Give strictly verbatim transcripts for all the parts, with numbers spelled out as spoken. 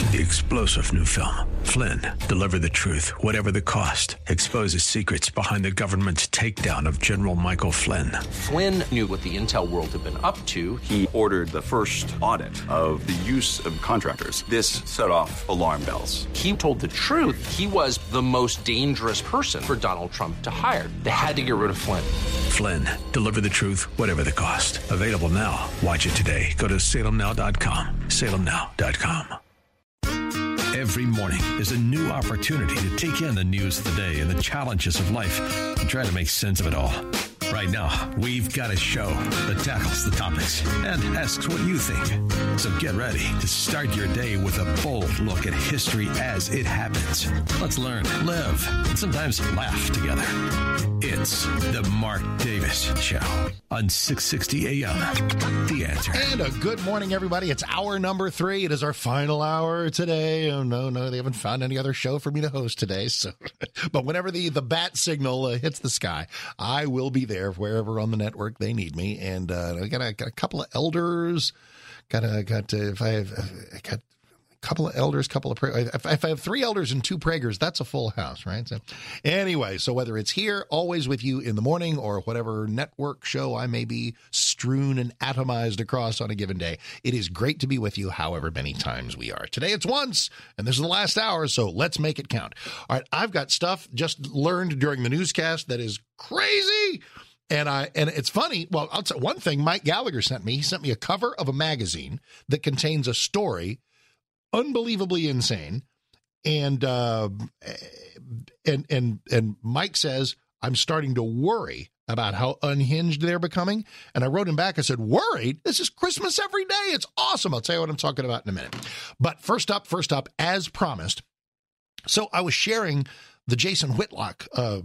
The explosive new film, Flynn, deliver the truth, whatever the cost, exposes secrets behind the government's takedown of General Michael Flynn. Flynn knew what the intel world had been up to. He ordered the first audit of the use of contractors. This set off alarm bells. He told the truth. He was the most dangerous person for Donald Trump to hire. They had to get rid of Flynn. Flynn, deliver the truth, whatever the cost. Available now. Watch it today. Go to salem now dot com. salem now dot com. Every morning is a new opportunity to take in the news of the day and the challenges of life and try to make sense of it all. Right now, we've got a show that tackles the topics and asks what you think. So get ready to start your day with a bold look at history as it happens. Let's learn, live, and sometimes laugh together. It's the Mark Davis Show on six sixty A M. The Answer. And a good morning, everybody. It's hour number three. It is our final hour today. Oh, no, no, they haven't found any other show for me to host today. So, but whenever the, the bat signal uh, hits the sky, I will be there wherever on the network they need me. And uh, I got a, got a couple of elders. Got a, got uh, if I have I got a couple of elders, couple of if, if I have three elders and two Praegers, that's a full house, right? So anyway, so whether it's here, always with you in the morning, or whatever network show I may be strewn and atomized across on a given day, it is great to be with you however many times we are. Today it's once, and this is the last hour, so let's make it count. All right, I've got stuff just learned during the newscast that is crazy. And I and it's funny. Well, I'll tell one thing Mike Gallagher sent me. He sent me a cover of a magazine that contains a story, unbelievably insane. And uh, and and and Mike says, I'm starting to worry about how unhinged they're becoming. And I wrote him back. I said, worried? This is Christmas every day. It's awesome. I'll tell you what I'm talking about in a minute. But first up, first up, as promised. So I was sharing the Jason Whitlock uh,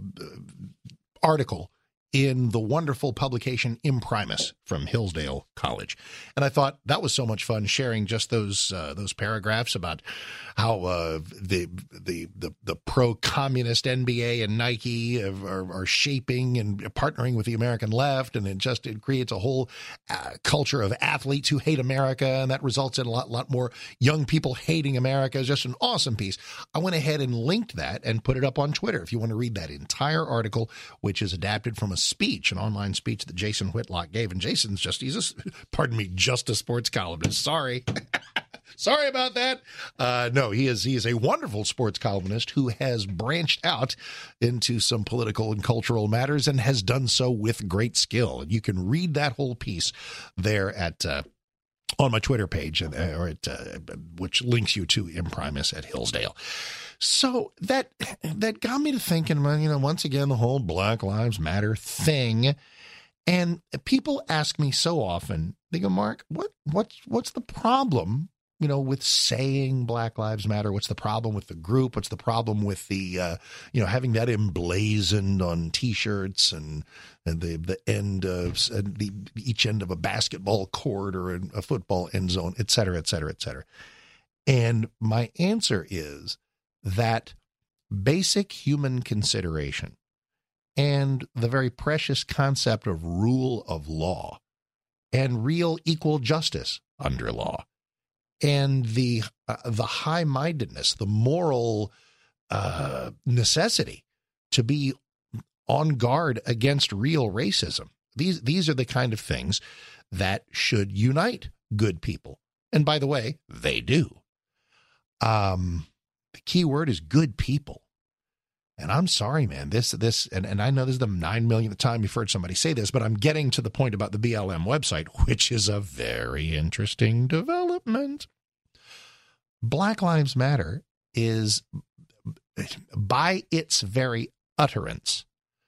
article in the wonderful publication Imprimis from Hillsdale College. And I thought that was so much fun sharing just those uh, those paragraphs about how uh, the, the the the pro-communist N B A and Nike are, are shaping and partnering with the American left, and it just it creates a whole uh, culture of athletes who hate America, and that results in a lot, lot more young people hating America. It's just an awesome piece. I went ahead and linked that and put it up on Twitter if you want to read that entire article, which is adapted from a speech, an online speech that Jason Whitlock gave. And Jason's just, he's a, pardon me, just a sports columnist. Sorry. Sorry about that. Uh, no, he is, he is a wonderful sports columnist who has branched out into some political and cultural matters and has done so with great skill. And you can read that whole piece there at, uh, on my Twitter page, or at, uh, which links you to Imprimis at Hillsdale. So that that got me to thinking, you know, once again, the whole Black Lives Matter thing. And people ask me so often, they go, Mark, what what's what's the problem, you know, with saying Black Lives Matter? What's the problem with the group? What's the problem with the, uh, you know, having that emblazoned on T-shirts and, and the the end of the each end of a basketball court or a, a football end zone, et cetera, et cetera, et cetera. And my answer is that basic human consideration and the very precious concept of rule of law and real equal justice under law and the uh, the high-mindedness, the moral uh, necessity to be on guard against real racism. These these are the kind of things that should unite good people. And by the way, they do. Um. The key word is good people. And I'm sorry, man, this, this, and, and I know this is the nine millionth time you've heard somebody say this, but I'm getting to the point about the B L M website, which is a very interesting development. Black Lives Matter is, by its very utterance,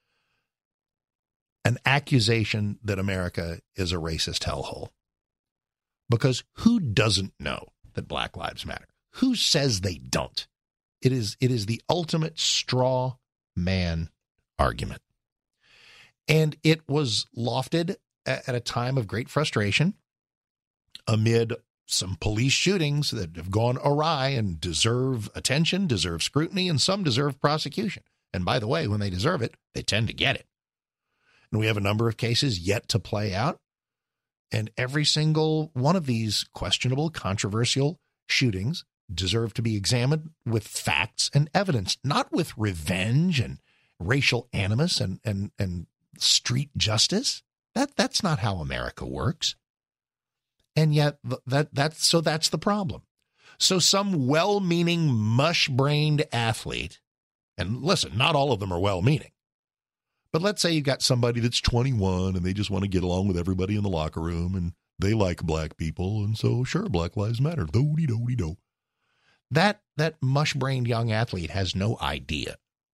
an accusation that America is a racist hellhole. Because who doesn't know that Black Lives Matter? Who says they don't? It is it is the ultimate straw man argument. And it was lofted at, at a time of great frustration amid some police shootings that have gone awry and deserve attention, deserve scrutiny, and some deserve prosecution. And by the way, when they deserve it, they tend to get it. And we have a number of cases yet to play out. And every single one of these questionable, controversial shootings deserve to be examined with facts and evidence, not with revenge and racial animus and, and, and street justice. That that's not how America works. And yet that that's so that's the problem. So some well-meaning, mush-brained athlete, and listen, not all of them are well-meaning, but let's say you got somebody that's twenty-one and they just want to get along with everybody in the locker room and they like black people, and so sure, Black Lives Matter. Do-de-do-de-do. That that mush-brained young athlete has no idea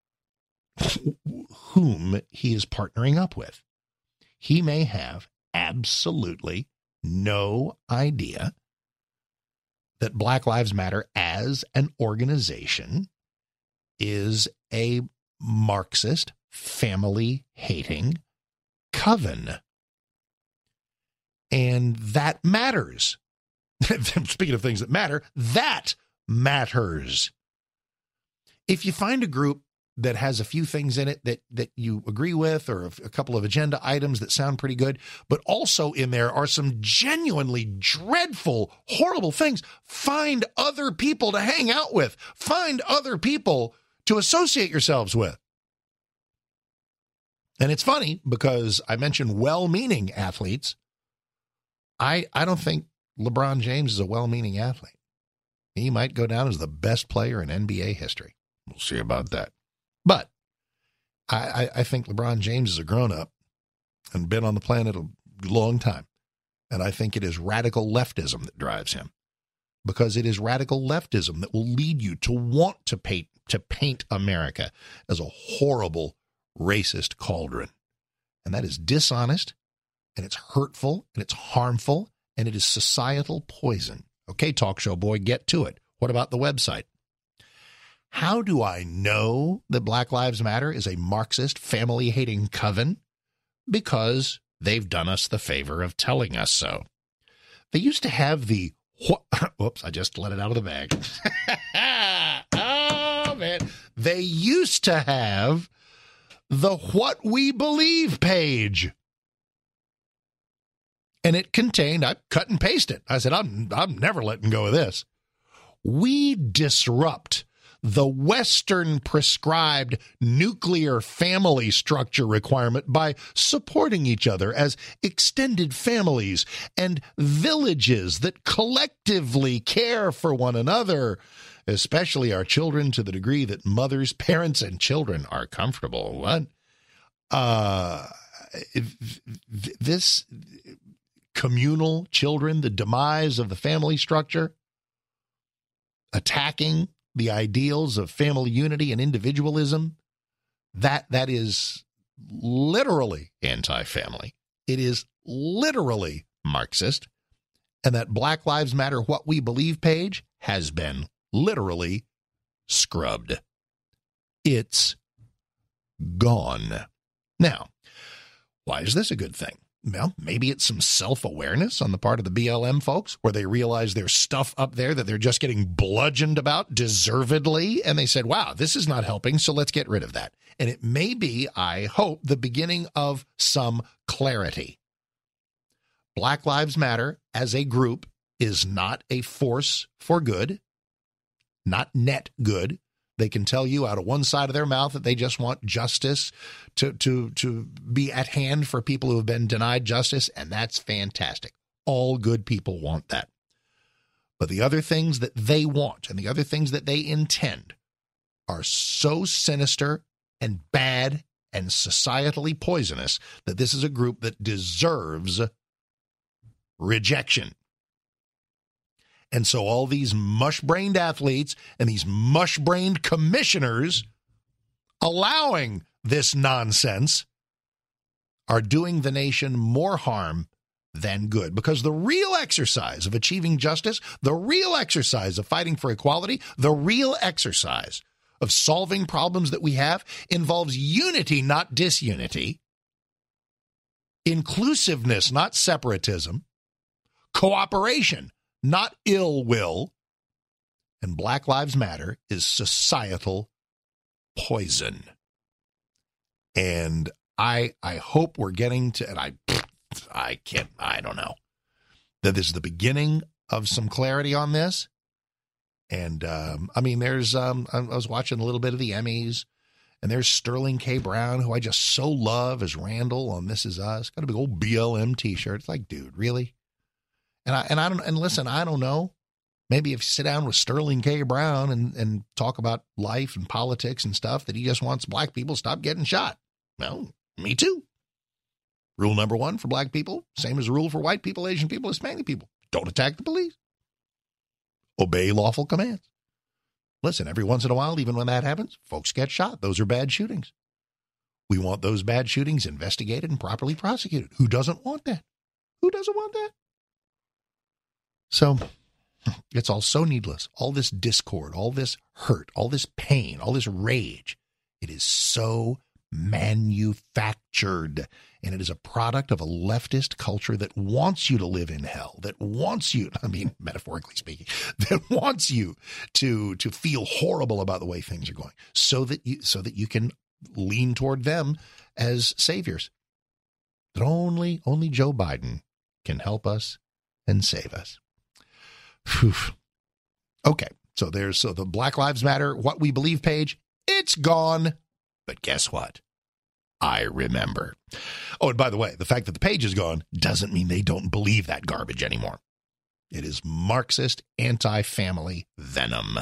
whom he is partnering up with. He may have absolutely no idea that Black Lives Matter as an organization is a Marxist, family-hating coven. And that matters. Speaking of things that matter, that matters. If you find a group that has a few things in it that, that you agree with, or a couple of agenda items that sound pretty good, but also in there are some genuinely dreadful, horrible things, find other people to hang out with. Find other people to associate yourselves with. And it's funny because I mentioned well-meaning athletes. I, I don't think LeBron James is a well-meaning athlete. He might go down as the best player in N B A history. We'll see about that. But I, I think LeBron James is a grown-up and been on the planet a long time. And I think it is radical leftism that drives him, because it is radical leftism that will lead you to want to paint, to paint America as a horrible, racist cauldron. And that is dishonest, and it's hurtful, and it's harmful, and it is societal poison. Okay, talk show boy, get to it. What about the website? How do I know that Black Lives Matter is a Marxist, family-hating coven? Because they've done us the favor of telling us so. They used to have the, whoops, I just let it out of the bag. Oh, man. They used to have the What We Believe page. And it contained, I cut and pasted. I said, I'm, I'm never letting go of this. We disrupt the Western prescribed nuclear family structure requirement by supporting each other as extended families and villages that collectively care for one another, especially our children, to the degree that mothers, parents, and children are comfortable. What? Uh, this communal children, the demise of the family structure, attacking the ideals of family unity and individualism, that that is literally anti-family. It is literally Marxist. And that Black Lives Matter What We Believe page has been literally scrubbed. It's gone. Now, why is this a good thing? Well, maybe it's some self-awareness on the part of the B L M folks, where they realize there's stuff up there that they're just getting bludgeoned about deservedly, and they said, wow, this is not helping, so let's get rid of that. And it may be, I hope, the beginning of some clarity. Black Lives Matter as a group is not a force for good, not net good. They can tell you out of one side of their mouth that they just want justice to, to, to be at hand for people who have been denied justice, and that's fantastic. All good people want that. But the other things that they want and the other things that they intend are so sinister and bad and societally poisonous that this is a group that deserves rejection. And so all these mush-brained athletes and these mush-brained commissioners allowing this nonsense are doing the nation more harm than good. Because the real exercise of achieving justice, the real exercise of fighting for equality, the real exercise of solving problems that we have involves unity, not disunity, inclusiveness, not separatism, cooperation, not ill will, and Black Lives Matter is societal poison. And I I hope we're getting to, and I I can't, I don't know, that this is the beginning of some clarity on this. And, um, I mean, there's, um, I was watching a little bit of the Emmys, and there's Sterling K. Brown, who I just so love as Randall on This Is Us. Got a big old B L M t-shirt. It's like, dude, really? And I, and I don't, and listen, I don't know. Maybe if you sit down with Sterling K. Brown and, and talk about life and politics and stuff, that he just wants black people to stop getting shot. Well, me too. Rule number one for black people, same as a rule for white people, Asian people, Hispanic people. Don't attack the police. Obey lawful commands. Listen, every once in a while, even when that happens, folks get shot. Those are bad shootings. We want those bad shootings investigated and properly prosecuted. Who doesn't want that? Who doesn't want that? So it's all so needless. All this discord, all this hurt, all this pain, all this rage. It is so manufactured. And it is a product of a leftist culture that wants you to live in hell, that wants you, I mean, metaphorically speaking, that wants you to, to feel horrible about the way things are going so that you, so that you can lean toward them as saviors. That only, only Joe Biden can help us and save us. Whew. Okay. So there's, so the Black Lives Matter, What We Believe page, it's gone. But guess what? I remember. Oh, and by the way, the fact that the page is gone doesn't mean they don't believe that garbage anymore. It is Marxist anti-family venom.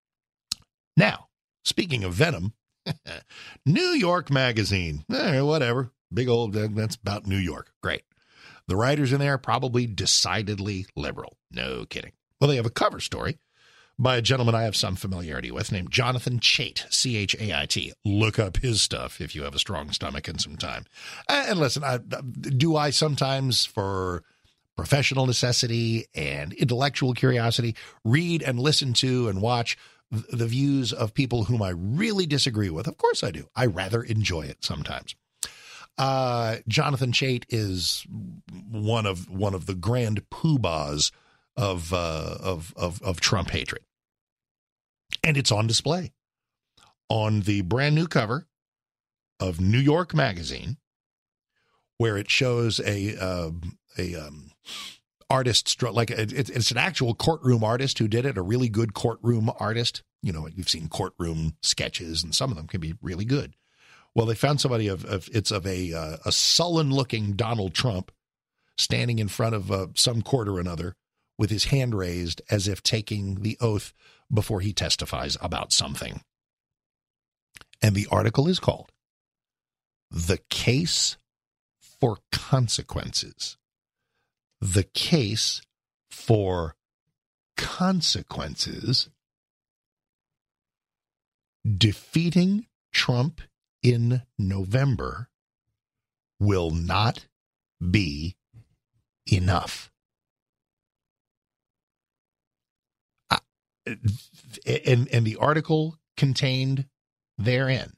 Now, speaking of venom, New York Magazine, eh, whatever, big old, that's about New York. Great. The writers in there are probably decidedly liberal. No kidding. Well, they have a cover story by a gentleman I have some familiarity with named Jonathan Chait, C H A I T. Look up his stuff if you have a strong stomach and some time. And listen, I, do I sometimes, for professional necessity and intellectual curiosity, read and listen to and watch the views of people whom I really disagree with? Of course I do. I rather enjoy it sometimes. Uh, Jonathan Chait is one of one of the grand poobahs of uh, of of of Trump hatred. And it's on display on the brand new cover of New York Magazine, where it shows a uh, a um, artist, like it, it's an actual courtroom artist who did it, a really good courtroom artist. You know, you've seen courtroom sketches, and some of them can be really good. Well, they found somebody of, of it's of a uh, a sullen-looking Donald Trump standing in front of uh, some court or another with his hand raised as if taking the oath before he testifies about something. And the article is called The Case for Consequences. The Case for Consequences. Defeating Trump in November will not be enough. And, and the article contained therein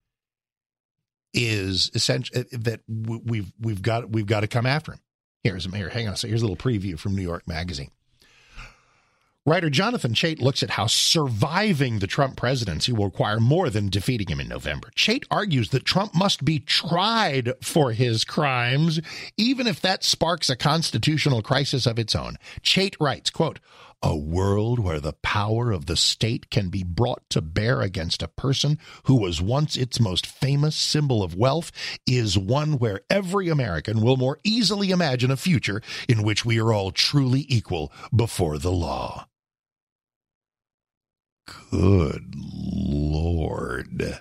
is essentially that we've we've got we've got to come after him. Here's here, hang on a second. Here's a little preview from New York Magazine. Writer Jonathan Chait looks at how surviving the Trump presidency will require more than defeating him in November. Chait argues that Trump must be tried for his crimes, even if that sparks a constitutional crisis of its own. Chait writes, quote, "A world where the power of the state can be brought to bear against a person who was once its most famous symbol of wealth is one where every American will more easily imagine a future in which we are all truly equal before the law." Good Lord.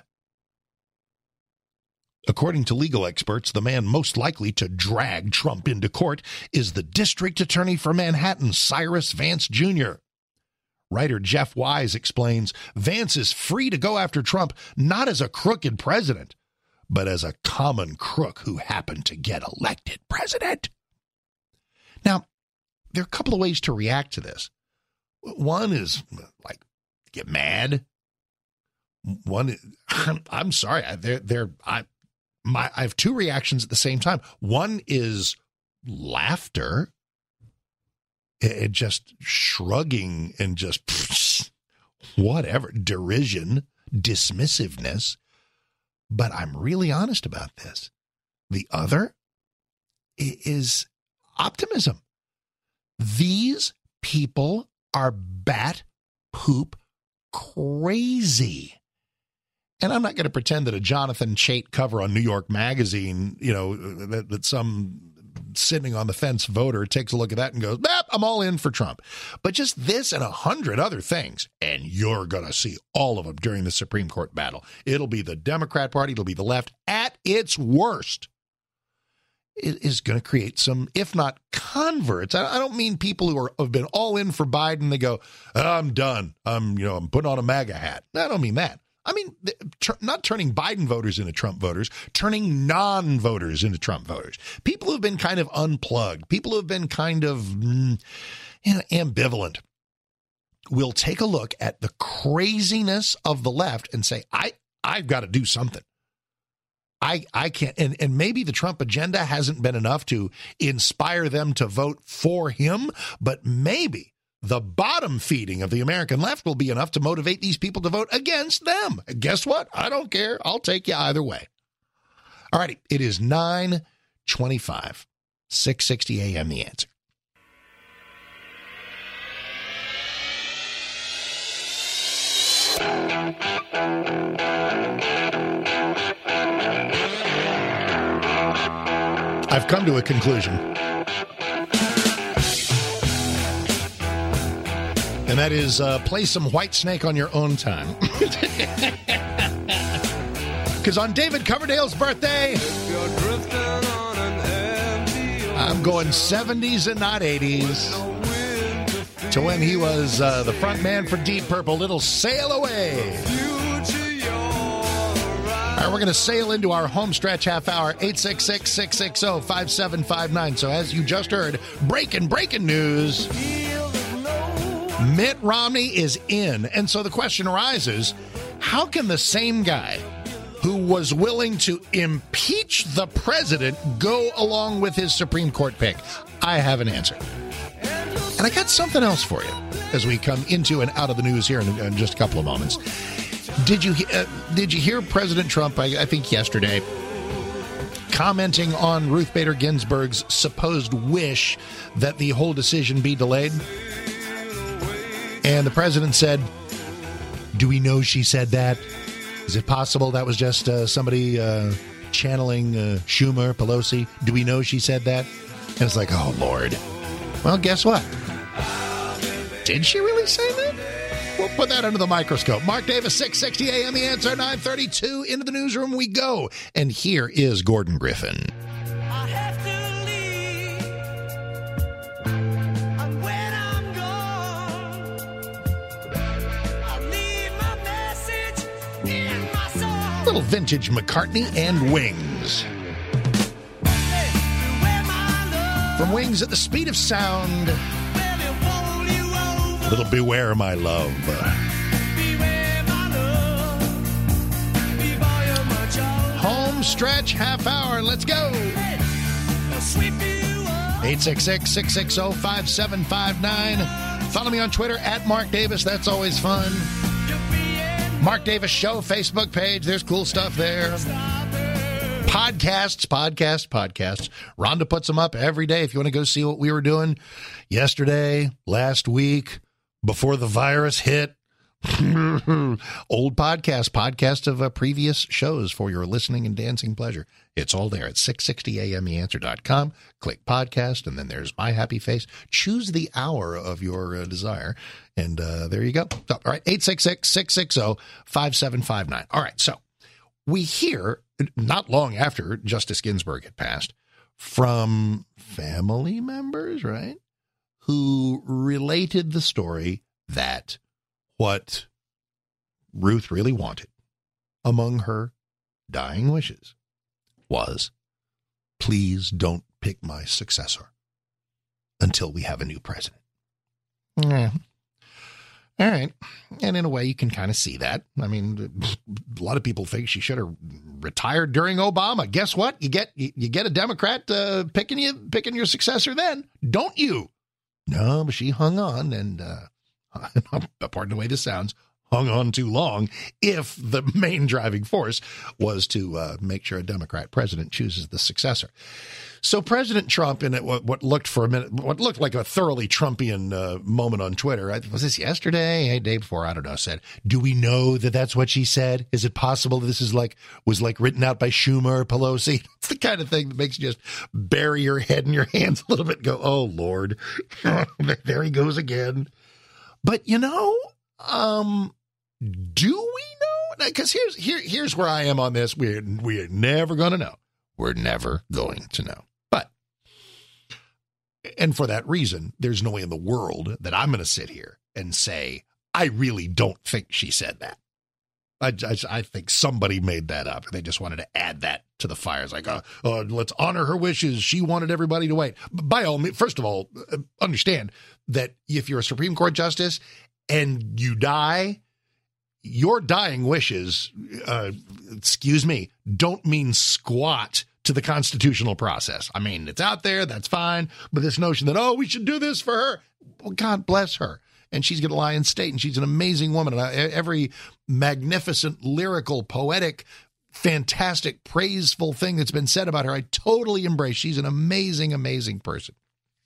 According to legal experts, the man most likely to drag Trump into court is the district attorney for Manhattan, Cyrus Vance Junior Writer Jeff Wise explains Vance is free to go after Trump not as a crooked president, but as a common crook who happened to get elected president. Now, there are a couple of ways to react to this. One is, like, get mad. One, I'm sorry, they're, they're, I, my, I have two reactions at the same time. One is laughter, it just shrugging and just whatever, derision, dismissiveness. But I'm really honest about this. The other is optimism. These people are bat poop crazy. And I'm not going to pretend that a Jonathan Chait cover on New York Magazine, you know, that, that some sitting on the fence voter takes a look at that and goes, nah, I'm all in for Trump. But just this and a hundred other things, and you're going to see all of them during the Supreme Court battle. It'll be the Democrat Party, it'll be the left at its worst. It is going to create some, if not converts. I don't mean people who are, have been all in for Biden. They go, oh, I'm done. I'm, you know, I'm putting on a MAGA hat. I don't mean that. I mean, not turning Biden voters into Trump voters, turning non-voters into Trump voters. People who have been kind of unplugged, people who have been kind of mm, you know, ambivalent, will take a look at the craziness of the left and say, I, I've got to do something. I, I can't, and, and maybe the Trump agenda hasn't been enough to inspire them to vote for him, but maybe the bottom feeding of the American left will be enough to motivate these people to vote against them. And guess what? I don't care. I'll take you either way. All righty. It is nine twenty-five, six sixty a.m. The Answer. I've come to a conclusion. And that is uh, play some Whitesnake on your own time. Because on David Coverdale's birthday, I'm going seventies and not eighties to when he was uh, the front man for Deep Purple, Little Sail Away. All right, we're going to sail into our home stretch half hour, eight six six, six six zero, five seven five nine. So as you just heard, breaking, breaking news. Mitt Romney is in. And so the question arises, how can the same guy who was willing to impeach the president go along with his Supreme Court pick? I have an answer. And I got something else for you as we come into and out of the news here in, in just a couple of moments. Did you uh, did you hear President Trump, I, I think yesterday, commenting on Ruth Bader Ginsburg's supposed wish that the whole decision be delayed? And the president said, do we know she said that? Is it possible that was just uh, somebody uh, channeling uh, Schumer, Pelosi? Do we know she said that? And it's like, oh, Lord. Well, guess what? Did she really say that? We'll put that under the microscope. Mark Davis, six sixty a.m. The Answer, nine thirty-two. Into the newsroom we go. And here is Gordon Griffin. I have to leave, and when I'm gone, I'll leave my message in my soul. Little vintage McCartney and Wings. From Wings at the Speed of Sound. Little Beware My Love. Beware my love. Beware my child. Home stretch half hour. Let's go. I'll sweep you up. eight six six, six six zero, five seven five nine. Follow me on Twitter at Mark Davis. That's always fun. Mark Davis Show Facebook page. There's cool stuff there. Podcasts, podcasts, podcasts. Rhonda puts them up every day if you want to go see what we were doing yesterday, last week, before the virus hit. Old podcast, podcast of uh, previous shows for your listening and dancing pleasure. It's all there at six sixty a m the answer dot com. Click podcast, and then there's my happy face. Choose the hour of your uh, desire, and uh, there you go. So, all right, eight six six, six six zero, five seven five nine. All right, so we hear, not long after Justice Ginsburg had passed, from family members, right, who related the story that what Ruth really wanted among her dying wishes was, please don't pick my successor until we have a new president. Yeah. All right. And in a way, you can kind of see that. I mean, a lot of people think she should have retired during Obama. Guess what? You get you, you get a Democrat uh, picking you picking your successor then, don't you? No, but she hung on and, uh, pardon the way this sounds, hung on too long if the main driving force was to uh, make sure a Democrat president chooses the successor. So President Trump, in what, what looked for a minute, what looked like a thoroughly Trumpian uh, moment on Twitter, was this yesterday, hey, day before, I don't know, said, do we know that that's what she said? Is it possible that this is like, was like written out by Schumer or Pelosi? It's the kind of thing that makes you just bury your head in your hands a little bit and go, oh, Lord, there he goes again. But, you know, um, do we know? Because here's, here, here's where I am on this. We're, we're never going to know. We're never going to know. And for that reason, there's no way in the world that I'm going to sit here and say, I really don't think she said that. I, I, I think somebody made that up. They just wanted to add that to the fire. It's like, uh, uh, let's honor her wishes. She wanted everybody to wait. By all means, first of all, understand that if you're a Supreme Court justice and you die, your dying wishes, uh, excuse me, don't mean squat to the constitutional process. I mean, it's out there, that's fine, but this notion that, oh, we should do this for her, well, God bless her. And she's going to lie in state, and she's an amazing woman. And I, every magnificent, lyrical, poetic, fantastic, praiseful thing that's been said about her, I totally embrace. She's an amazing, amazing person.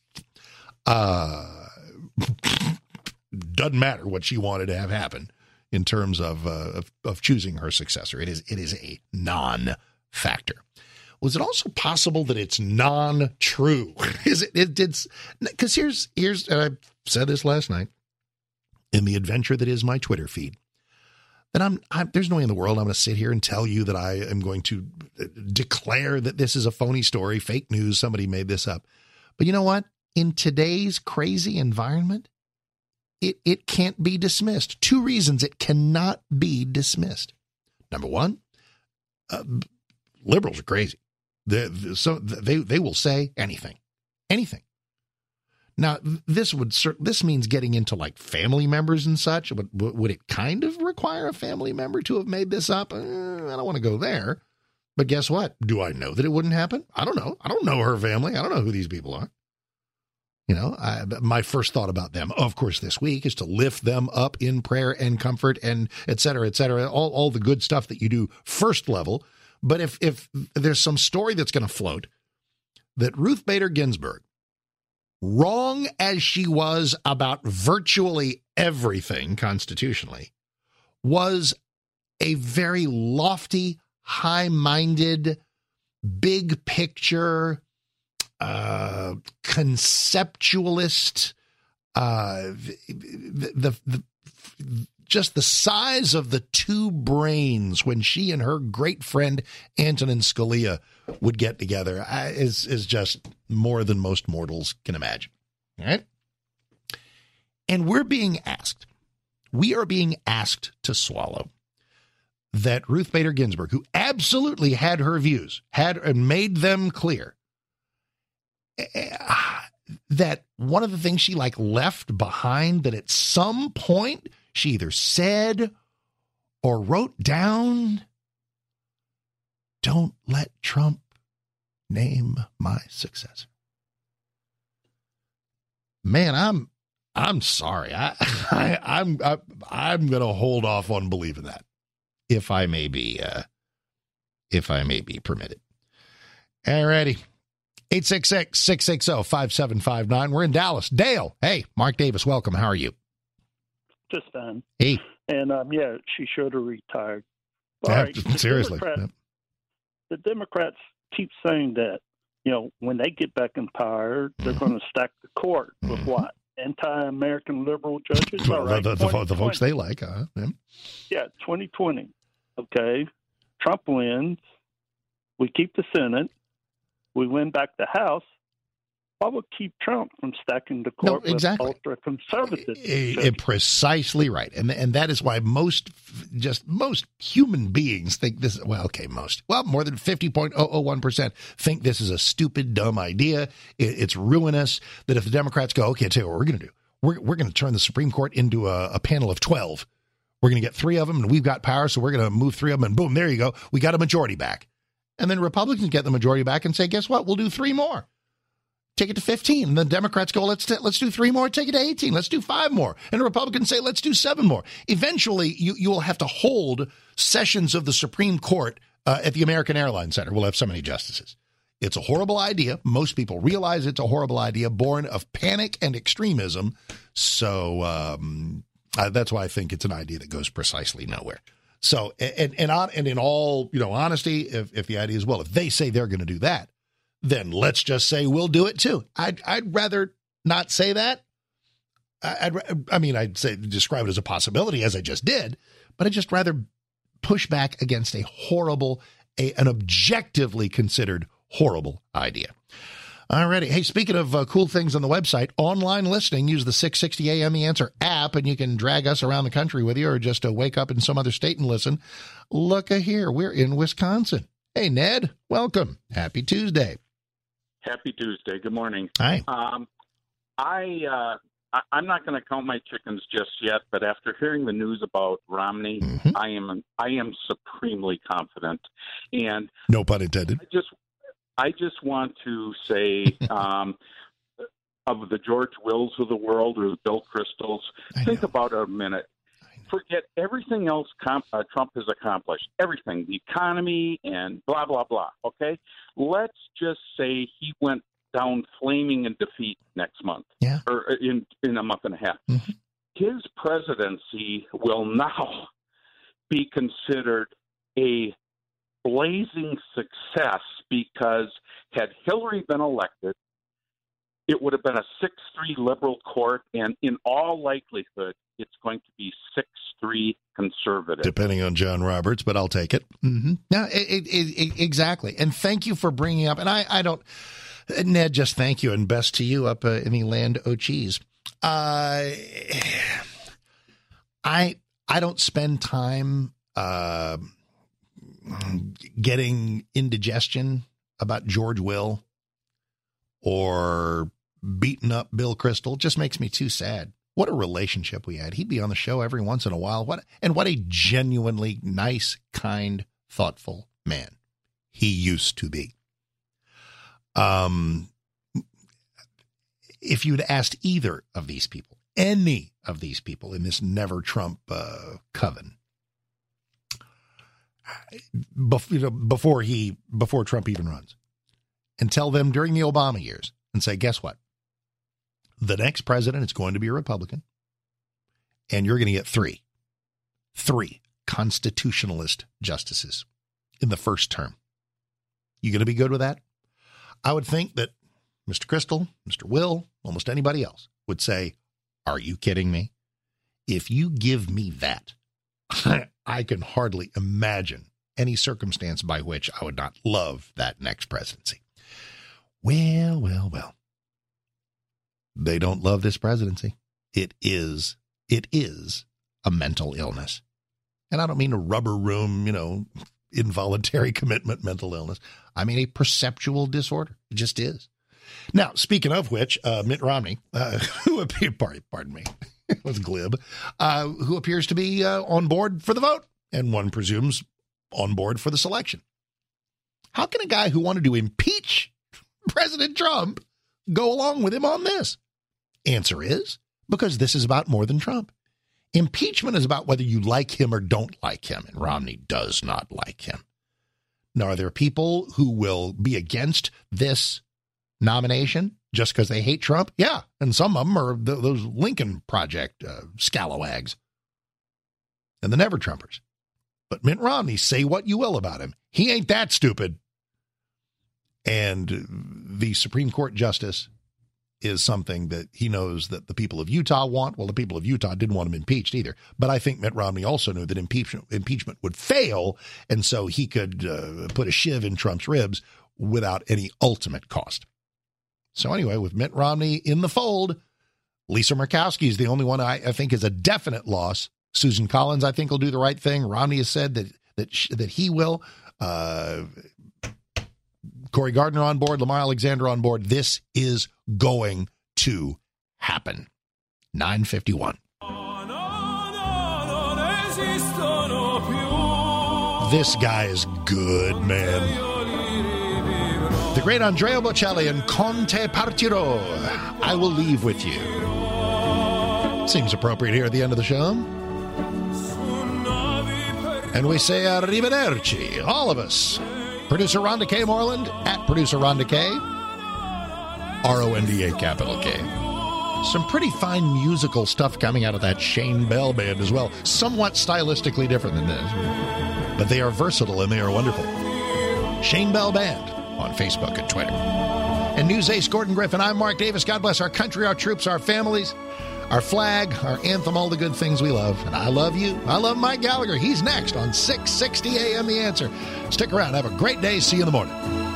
Uh, doesn't matter what she wanted to have happen in terms of, uh, of, of choosing her successor. It is, it is a non-factor. Was it also possible that it's non-true? Is it? It did because here's here's and I said this last night in the adventure that is my Twitter feed. That I'm, I'm there's no way in the world I'm going to sit here and tell you that I am going to declare that this is a phony story, fake news. Somebody made this up. But you know what? In today's crazy environment, it it can't be dismissed. Two reasons it cannot be dismissed. Number one, uh, liberals are crazy. The, the, so they they will say anything, anything. Now this would this means getting into like family members and such. But would it kind of require a family member to have made this up? Uh, I don't want to go there. But guess what? Do I know that it wouldn't happen? I don't know. I don't know her family. I don't know who these people are. You know, I, my first thought about them, of course, this week is to lift them up in prayer and comfort and et cetera, et cetera. All all the good stuff that you do first level. But if if there's some story that's going to float that Ruth Bader Ginsburg, wrong as she was about virtually everything constitutionally, was a very lofty, high-minded, big picture, uh, conceptualist, uh, the, the, the just the size of the two brains when she and her great friend Antonin Scalia would get together is, is just more than most mortals can imagine. All right. And we're being asked, we are being asked to swallow that Ruth Bader Ginsburg, who absolutely had her views, had and made them clear, that one of the things she like left behind that at some point she either said or wrote down, don't let Trump name my successor. Man, I'm I'm sorry. I, I I'm I, I'm going to hold off on believing that, if I may be uh, if I may be permitted. All righty. eight six six, six six zero, five seven five nine. We're in Dallas. Dale. Hey, Mark Davis, welcome. How are you? Just fine. Hey. And, um, yeah, she should have retired. All Yeah, right, the seriously. Democrats, Yep. the Democrats keep saying that, you know, when they get back in power, they're Mhm. going to stack the court with Mhm. what? Anti-American liberal judges? All Well, right, the, the, the, fo- the twenty folks twenty. they like, huh? Yeah. Yeah, twenty twenty. Okay. Trump wins. We keep the Senate. We win back the House. What would keep Trump from stacking the No, court exactly. with ultra-conservative Eh, eh, judges? precisely right. And and that is why most, just most human beings think this, well, okay, most, well, more than fifty point zero zero one percent think this is a stupid, dumb idea. It, it's ruinous. That if the Democrats go, okay, tell you what we're going to do. We're, we're going to turn the Supreme Court into a, a panel of twelve. We're going to get three of them, and we've got power, so we're going to move three of them, and boom, there you go. We got a majority back. And then Republicans get the majority back and say, guess what? We'll do three more. take it to fifteen. And the Democrats go, let's t- let's do three more, take it to eighteen. Let's do five more. And the Republicans say, let's do seven more. Eventually, you, you will have to hold sessions of the Supreme Court uh, at the American Airlines Center. We'll have so many justices. It's a horrible idea. Most people realize it's a horrible idea, born of panic and extremism. So um, uh, that's why I think it's an idea that goes precisely nowhere. So, and and, on, and in all, you know, honesty, if, if the idea is, well, if they say they're going to do that, then let's just say we'll do it too. I'd, I'd rather not say that. I'd, I mean, I'd say describe it as a possibility, as I just did, but I'd just rather push back against a horrible, a, an objectively considered horrible idea. Alrighty. Hey, speaking of uh, cool things on the website, online listening, use the six sixty A M The Answer app, and you can drag us around the country with you or just uh, wake up in some other state and listen. Look a here. We're in Wisconsin. Hey, Ned, welcome. Happy Tuesday. Happy Tuesday. Good morning. Hi. Um, I, uh, I, I'm not going to count my chickens just yet, but after hearing the news about Romney, Mm-hmm. I am I am supremely confident. And No pun intended. I just I just want to say um, of the George Wills of the world or the Bill Kristols, I think know. about it a minute. Forget everything else comp- uh, Trump has accomplished, everything, the economy and blah, blah, blah, okay? Let's just say he went down flaming in defeat next month Yeah. or in, in a month and a half. Mhm. His presidency will now be considered a blazing success because had Hillary been elected, it would have been a six three liberal court, and in all likelihood, it's going to be six three conservative. Depending on John Roberts, but I'll take it. Mm-hmm. No, it, it, it, exactly. And thank you for bringing up, and I, I don't, Ned, just thank you, and best to you up uh, in the land o' cheese. Uh, I, I don't spend time uh, getting indigestion about George Will or beating up Bill Kristol. It just makes me too sad. What a relationship we had. He'd be on the show every once in a while. What and what a genuinely nice, kind, thoughtful man he used to be. Um, if you'd asked either of these people, any of these people in this never Trump uh, coven, bef- you know, before he before Trump even runs, and tell them during the Obama years and say, guess what? The next president is going to be a Republican, and you're going to get three, three constitutionalist justices in the first term. You going to be good with that? I would think that Mister Kristol, Mister Will, almost anybody else would say, are you kidding me? If you give me that, I can hardly imagine any circumstance by which I would not love that next presidency. Well, well, well. They don't love this presidency. It is, it is a mental illness. And I don't mean a rubber room, you know, involuntary commitment mental illness. I mean a perceptual disorder. It just is. Now, speaking of which, uh, Mitt Romney, uh, who appeared, pardon, pardon me, it was glib, uh, who appears to be uh, on board for the vote, and one presumes on board for the selection. How can a guy who wanted to impeach President Trump go along with him on this? Answer is because this is about more than Trump. Impeachment is about whether you like him or don't like him, and Romney does not like him. Now, are there people who will be against this nomination just because they hate Trump? Yeah, and some of them are th- those Lincoln Project uh, scalawags and the Never-Trumpers. But Mitt Romney, say what you will about him, he ain't that stupid. And the Supreme Court justice is something that he knows that the people of Utah want. Well, the people of Utah didn't want him impeached either. But I think Mitt Romney also knew that impeachment impeachment would fail, and so he could uh, put a shiv in Trump's ribs without any ultimate cost. So anyway, with Mitt Romney in the fold, Lisa Murkowski is the only one I, I think is a definite loss. Susan Collins, I think, will do the right thing. Romney has said that that sh- that he will. Uh, Cory Gardner on board, Lamar Alexander on board. This is going to happen. nine fifty-one. This guy is good, man. The great Andrea Bocelli and Conte Partirò. I Will Leave With You. Seems appropriate here at the end of the show. And we say arrivederci, all of us. Producer Rhonda K. Moreland, at Producer Rhonda K. R O N D A capital K. Some pretty fine musical stuff coming out of that Shane Bell band as well. Somewhat stylistically different than this. But they are versatile and they are wonderful. Shane Bell Band on Facebook and Twitter. And News Ace Gordon Griffin, I'm Mark Davis. God bless our country, our troops, our families, our flag, our anthem, all the good things we love. And I love you. I love Mike Gallagher. He's next on six sixty A M The Answer. Stick around. Have a great day. See you in the morning.